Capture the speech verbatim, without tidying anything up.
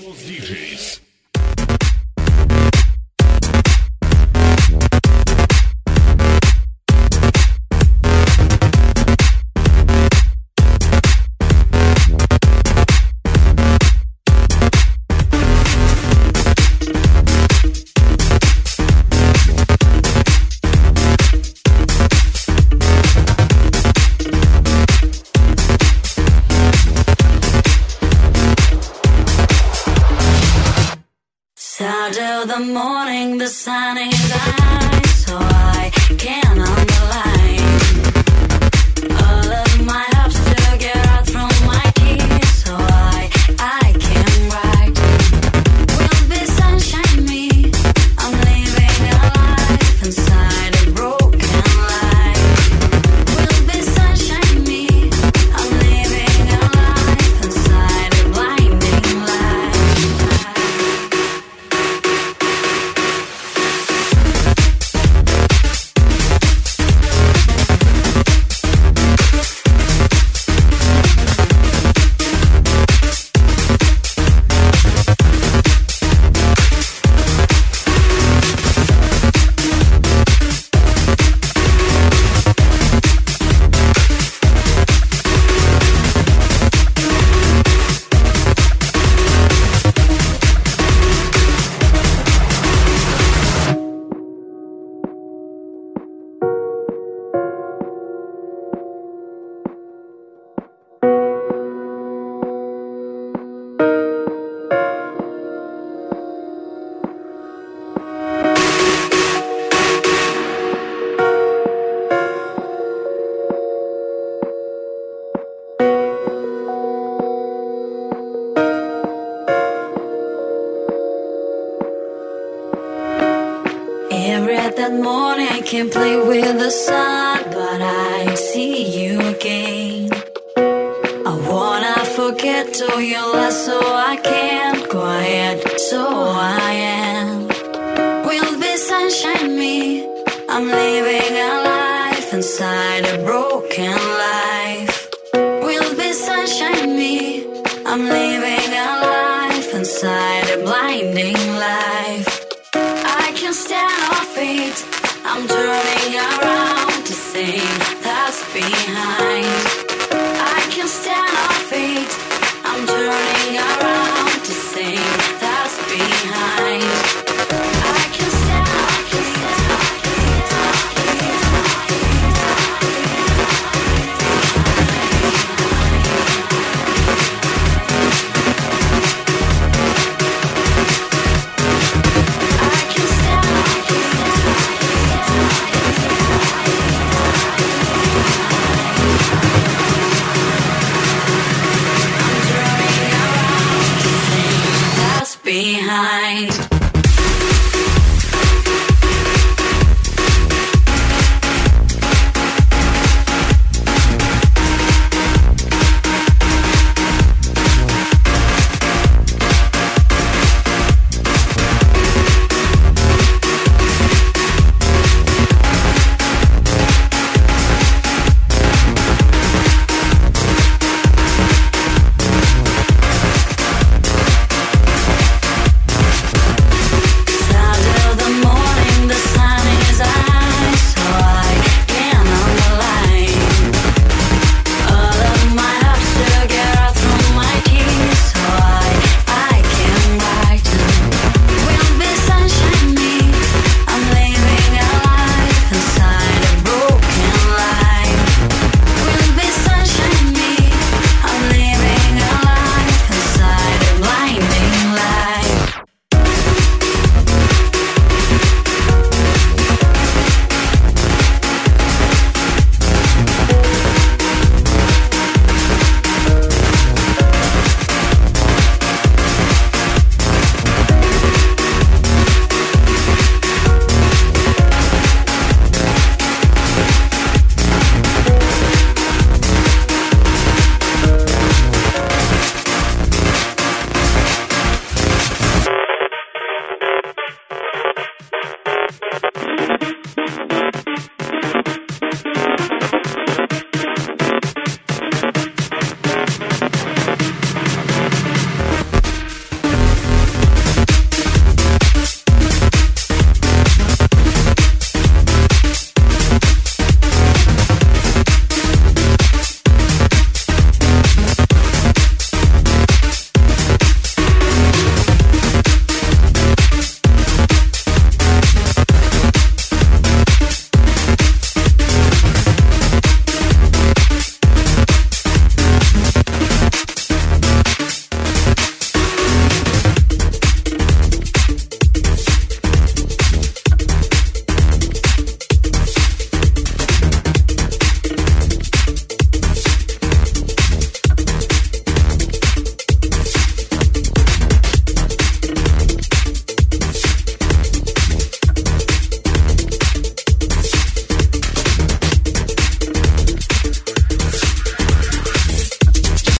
Out of the morning, the sun is high, so I can underline all of my hopes to get out from my keys, so I, I can write. Will be sunshine me, I'm living a life inside a broken life. Will be sunshine me, I'm living a life inside a blinding light. That morning I can play with the sun, but I see you again. I wanna forget all your lies, so I can't quiet, so I am. Will be sunshine me, I'm living a life inside a broken life. Will be sunshine me, I'm living a life inside a blinding life. I can stand on feet, I'm turning around to see that's behind. I can stand on feet, I'm turning around to see that's behind. I can stand on feet, behind.